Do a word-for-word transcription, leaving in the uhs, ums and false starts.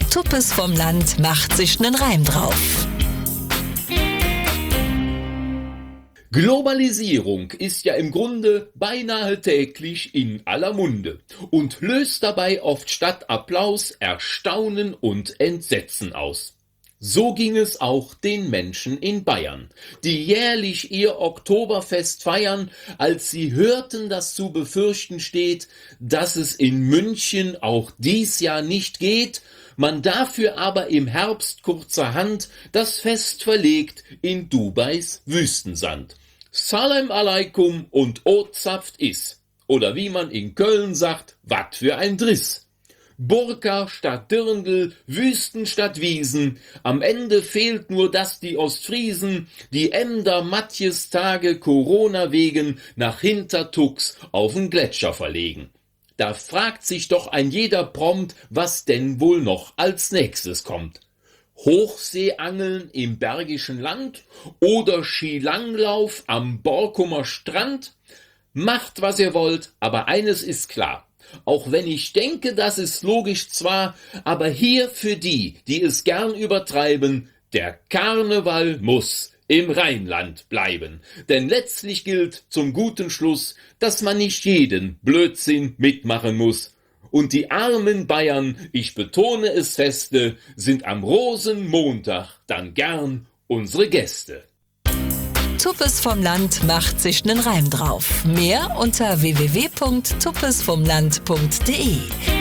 Tuppes vom Land macht sich nen Reim drauf. Globalisierung ist ja im Grunde beinahe täglich in aller Munde und löst dabei oft statt Applaus Erstaunen und Entsetzen aus. So ging es auch den Menschen in Bayern, die jährlich ihr Oktoberfest feiern, als sie hörten, dass zu befürchten steht, dass es in München auch dies Jahr nicht geht, man dafür aber im Herbst kurzerhand das Fest verlegt in Dubais Wüstensand. Salam alaikum und Ozapft is. Oder wie man in Köln sagt, wat für ein Driss. Burka statt Dirndl, Wüsten statt Wiesen, am Ende fehlt nur, dass die Ostfriesen die Emder Matjestage Corona wegen nach Hintertux auf'n Gletscher verlegen. Da fragt sich doch ein jeder prompt, was denn wohl noch als nächstes kommt. Hochseeangeln im Bergischen Land oder Skilanglauf am Borkumer Strand? Macht, was ihr wollt, aber eines ist klar. Auch wenn ich denke, das ist logisch zwar, aber hier für die, die es gern übertreiben, der Karneval muss im Rheinland bleiben. Denn letztlich gilt zum guten Schluss, dass man nicht jeden Blödsinn mitmachen muss. Und die armen Bayern, ich betone es feste, sind am Rosenmontag dann gern unsere Gäste. Tuppes vom Land macht sich nen Reim drauf. Mehr unter w w w punkt tuppes vom land punkt de.